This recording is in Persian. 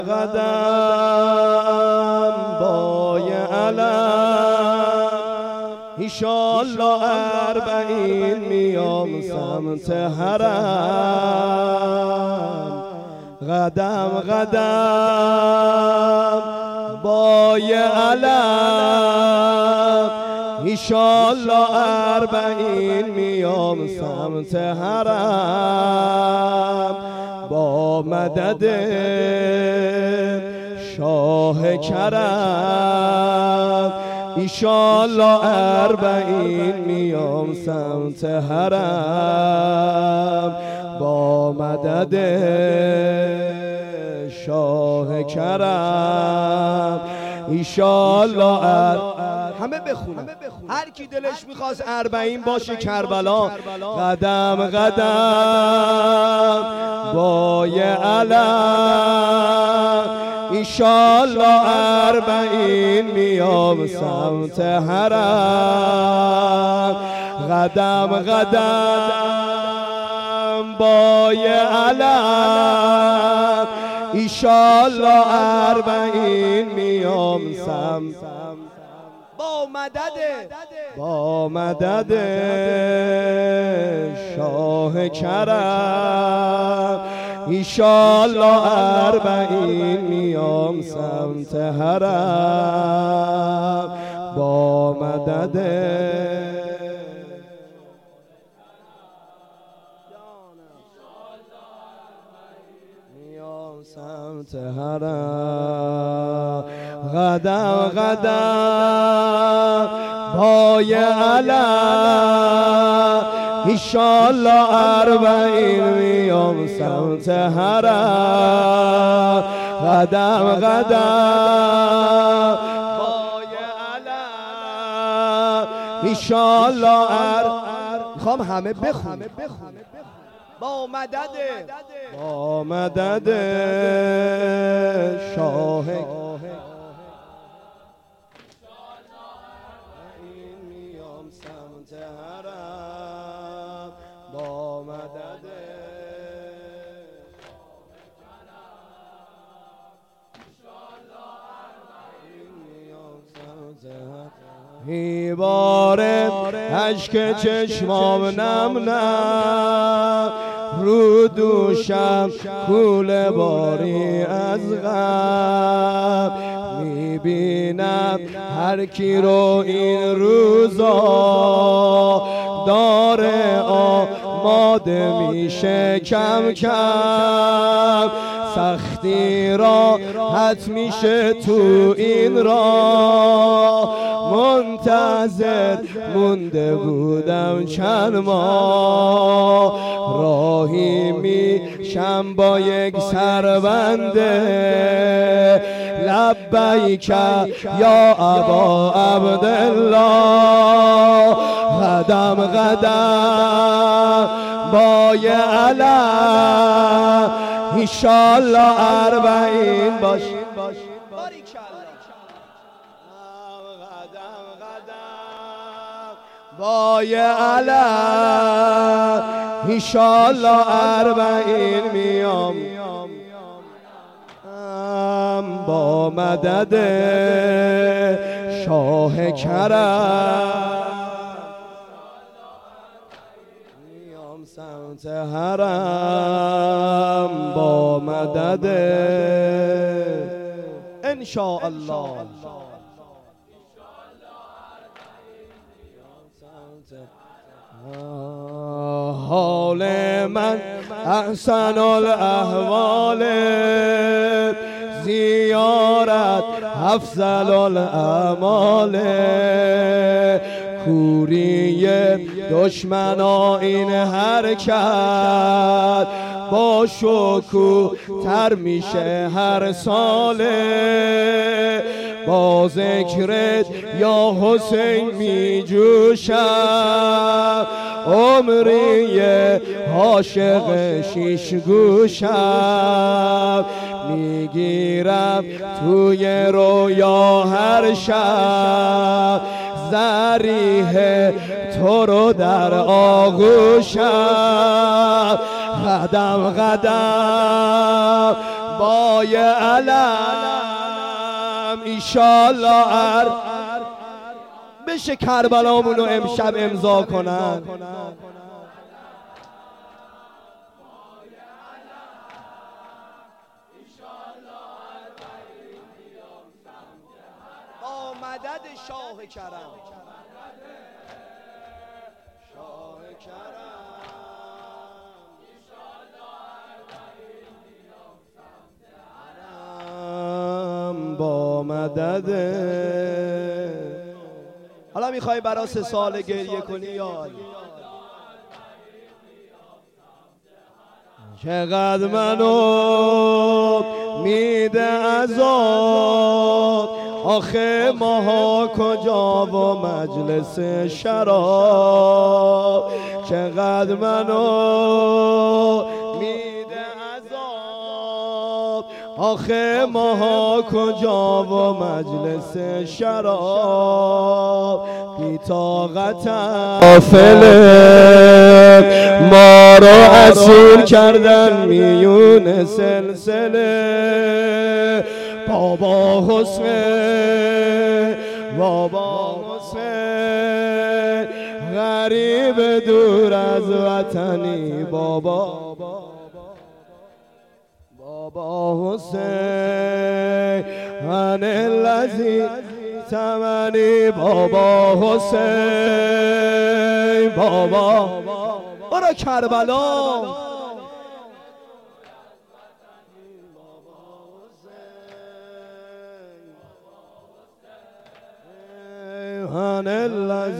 قدم بای علم ایشالله اربعین میام سمت حرم. قدم قدم بای علم ایشالله اربعین میام سمت حرم. با مدد شاه کرم ایشالله اربعین میام سمت حرم. با مدد شاه کرم ایشالله همه بخونم، هر کی دلش میخواست اربعین باشه کربلا. قدم قدم بای علم ایشالله اربعین میام سمت حرم. قدم قدم بای علم ایشالله اربعین میام سمت با مدد شاه کرم ایشالله اربعین میام سمت حرم. با مدد میام سمت حرم. قدم قدم بای علم ایشالله اربعین میام سمت حرم. قدم قدم بای علم ایشالله میخوام همه بخونه با مدد شاه میام سمت حرم. با مدد میباره اشک چشمام نم نم رو دوشم کوله باری از غم. میبینم هر کی رو این روزا داره آماده میشه کم کم. سختی را حت میشه تو این را منتظر مونده بودم چند ماه. راهی میشم با یک سربنده لبیک یا ابا عبدالله. قدم قدم بای علم ایشالله اربعین باش. بای علم ایشالله اربعین میام با مدد شاه کرم میام سمت حرم. با مدد انشاءالله حال من احسن الاحوال زیارت افضل الاعمال. کوری دشمنا این حرکت با شکوه میشه هر ساله. با ذکرت یا حسین می جوشم عمری عاشق شیش گوشم. میگیرم توی رویا هر شب ذریح تو رو در آغوشم. قدم قدم پای علم ایشالله بشه کربلامونو امشب امضا کنن. با مدد شاه کرم، شاه کرم با مدد. حالا میخوای برای 3 سال گریه کنی یا چقدر منو میده عذاب آخه ماها کجا و مجلس شراب. چقدر منو میده عذاب آخه ماها کجا و مجلس شراب. بی طاقتم غافله ما رو اسیر کردن میون سلسله. بابا حسین بابا حسین غریب دور از وطنی بابا. بابا حسین من الذی تمنی بابا حسین بابا برو کربلا. من الذی